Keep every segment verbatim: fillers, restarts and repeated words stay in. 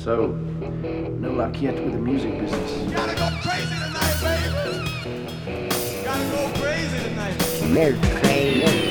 So, no luck yet with the music business. Gotta go crazy tonight, baby. Gotta go crazy tonight. Milk crazy.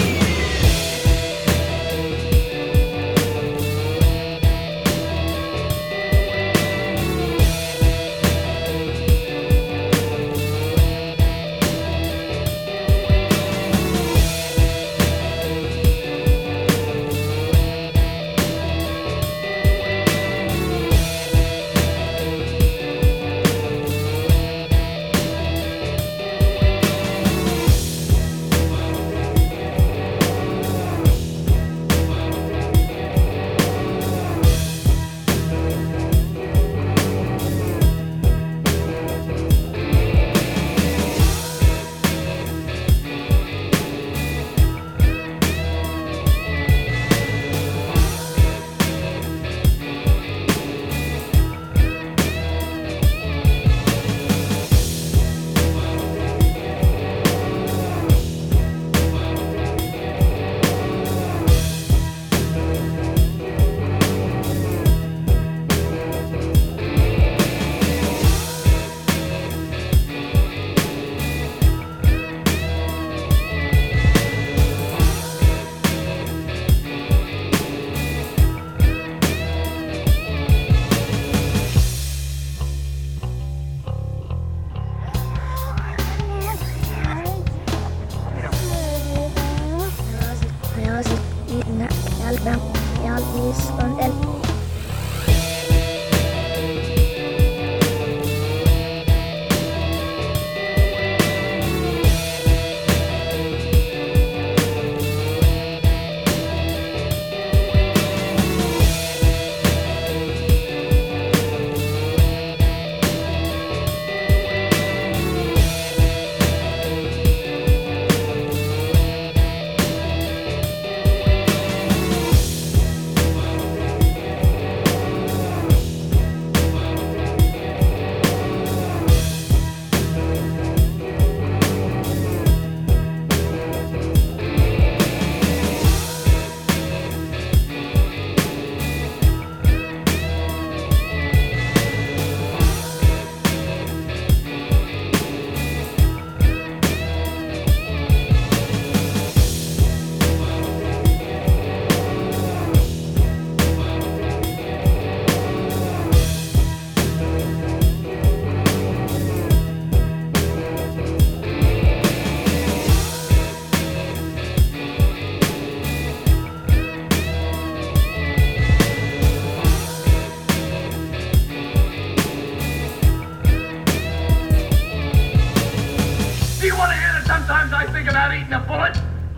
Sometimes I think about eating a bullet.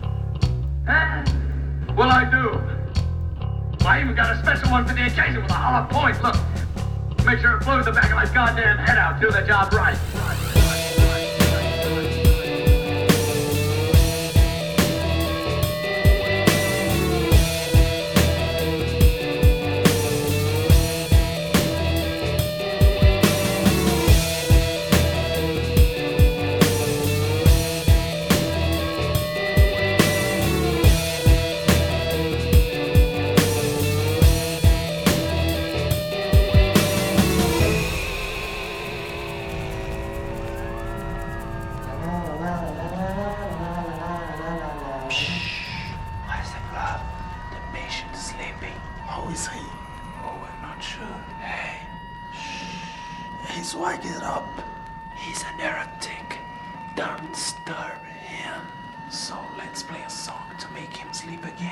Huh? Well, I do. I even got a special one for the occasion with a hollow point. Look, make sure it blows the back of my goddamn head out. Do the job right. Wake it up. He's an heretic. Don't disturb him. So let's play a song to make him sleep again.